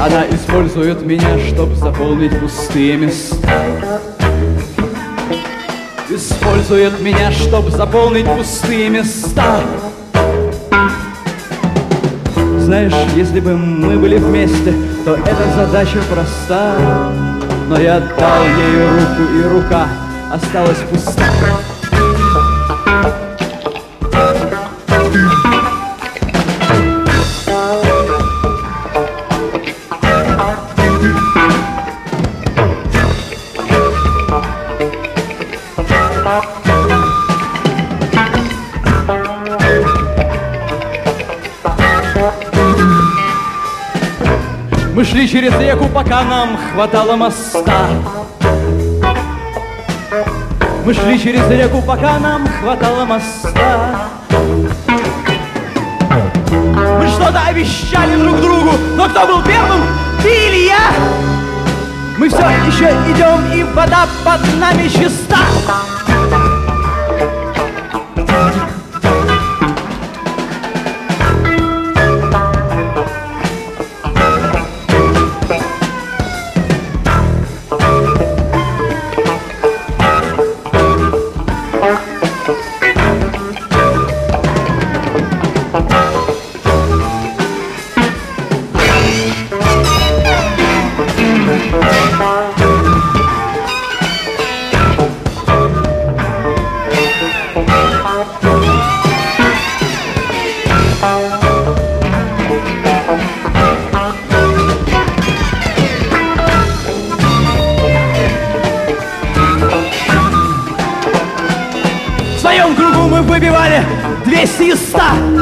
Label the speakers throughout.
Speaker 1: Она использует меня, чтобы заполнить пустые места. Использует меня, чтобы заполнить пустые места. Знаешь, если бы мы были вместе, то эта задача проста. Но я дал ей руку, и рука осталась пуста. Мы шли через реку, пока нам хватало моста. Мы шли через реку, пока нам хватало моста. Мы что-то обещали друг другу, но кто был первым? Ты или я? Мы все еще идем, и вода под нами чиста. В своем кругу мы выбивали 200 из 100.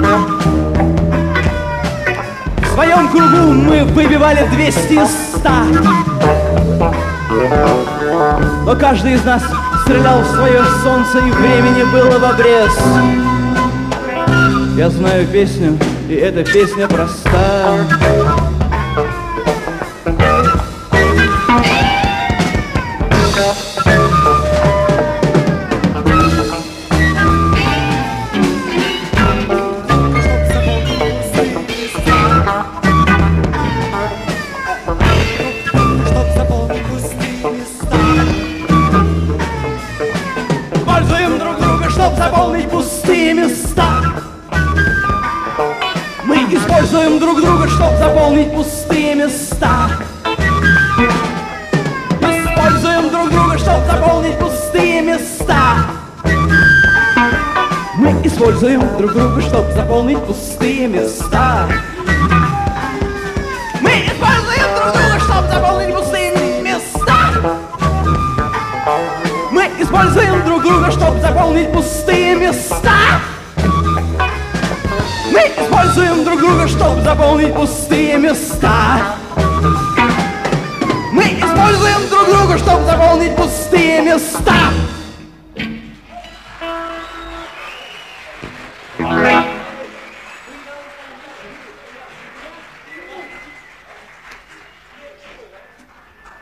Speaker 1: В своем кругу мы выбивали 200 из 100. Но каждый из нас стрелял в свое солнце, и времени было в обрез. Я знаю песню, и эта песня проста. Используем друг друга, чтобы заполнить пустые места. Мы используем друг друга, чтобы заполнить пустые места. Используем друг друга, чтобы заполнить пустые места. Мы используем друг друга, чтобы заполнить пустые места. Мы используем друг друга, чтобы заполнить пустые места. Мы используем друг друга, чтобы заполнить пустые места. Мы используем друг друга, чтобы заполнить пустые места. Мы используем друг друга, чтобы заполнить пустые места.